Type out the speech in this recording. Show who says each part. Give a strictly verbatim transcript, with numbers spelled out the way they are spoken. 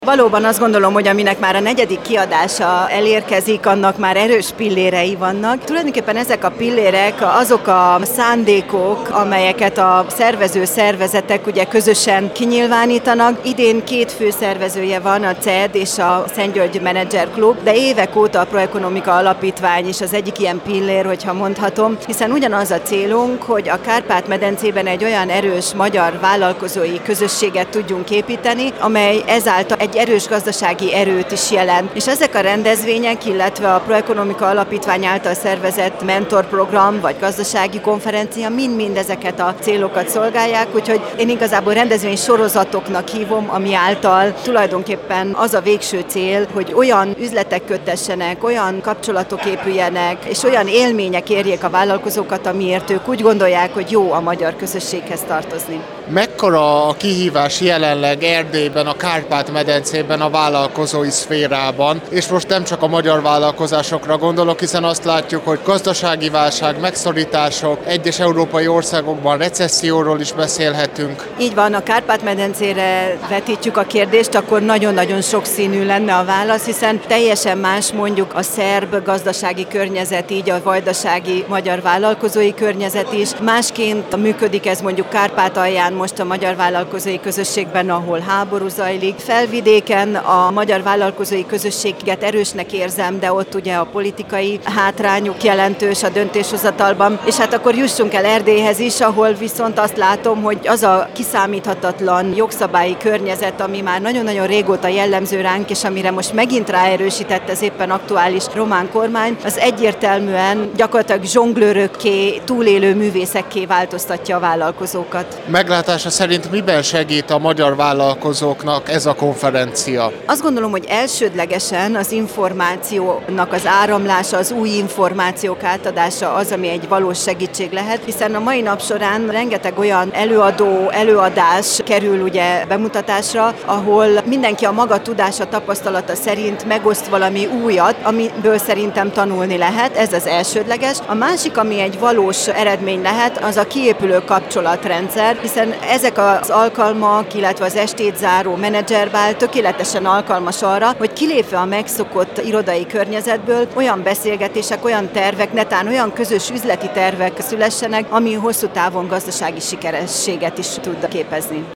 Speaker 1: Valóban azt gondolom, hogy aminek már a negyedik kiadása elérkezik, annak már erős pillérei vannak. Tulajdonképpen ezek a pillérek azok a szándékok, amelyeket a szervező szervezetek ugye közösen kinyilvánítanak. Idén két főszervezője van, a cé e dé és a Szent György Menedzser Klub, de évek óta a Proekonomika Alapítvány is az egyik ilyen pillér, hogyha mondhatom, hiszen ugyanaz a célunk, hogy a Kárpát-medencében egy olyan erős magyar vállalkozói közösséget tudjunk építeni, amely ezáltal egy erős gazdasági erőt is jelent. És ezek a rendezvények, illetve a Proekonomika Alapítvány által szervezett mentorprogram vagy gazdasági konferencia mind-mind ezeket a célokat szolgálják, úgyhogy én igazából rendezvény sorozatoknak hívom, ami által tulajdonképpen az a végső cél, hogy olyan üzletek kötessenek, olyan kapcsolatok épüljenek, és olyan élmények érjék a vállalkozókat, amiért ők úgy gondolják, hogy jó a magyar közösséghez tartozni.
Speaker 2: Mekkora a kihívás jelenleg Erdélyben, a Kárpát-medencében, a vállalkozói szférában, és most nem csak a magyar vállalkozásokra gondolok, hiszen azt látjuk, hogy gazdasági válság, megszorítások, egyes európai országokban recesszióról is beszélhetünk.
Speaker 1: Így van, a Kárpát-medencére vetítjük a kérdést, akkor nagyon-nagyon sokszínű lenne a válasz, hiszen teljesen más mondjuk a szerb gazdasági környezet, így a vajdasági magyar vállalkozói környezet is. Másként működik ez mondjuk Kárpátalján, most a magyar vállalkozói közösségben, ahol háború zajlik. Felvidéken a magyar vállalkozói közösséget erősnek érzem, de ott ugye a politikai hátrányuk jelentős a döntéshozatalban. És hát akkor jussunk el Erdélyhez is, ahol viszont azt látom, hogy az a kiszámíthatatlan jogszabályi környezet, ami már nagyon-nagyon régóta jellemző ránk, és amire most megint ráerősített ez éppen aktuális román kormány, az egyértelműen gyakorlatilag zsonglőrökké, túlélő művészekké változtatja a vállalkozókat.
Speaker 2: Meglátása szerint miben segít a magyar vállalkozóknak ez a konferencia?
Speaker 1: Azt gondolom, hogy elsődlegesen az információnak az áramlása, az új információk átadása az, ami egy valós segítség lehet, hiszen a mai nap során rengeteg olyan előadó, előadás kerül ugye bemutatásra, ahol mindenki a maga tudása, tapasztalata szerint megoszt valami újat, amiből szerintem tanulni lehet, ez az elsődleges. A másik, ami egy valós eredmény lehet, az a kiépülő kapcsolatrendszer, hiszen ezek az alkalmak, illetve az estét záró menedzserbál tökéletesen alkalmas arra, hogy kilépve a megszokott irodai környezetből olyan beszélgetések, olyan tervek, netán olyan közös üzleti tervek szülessenek, ami hosszú távon gazdasági sikerességet is tud képezni.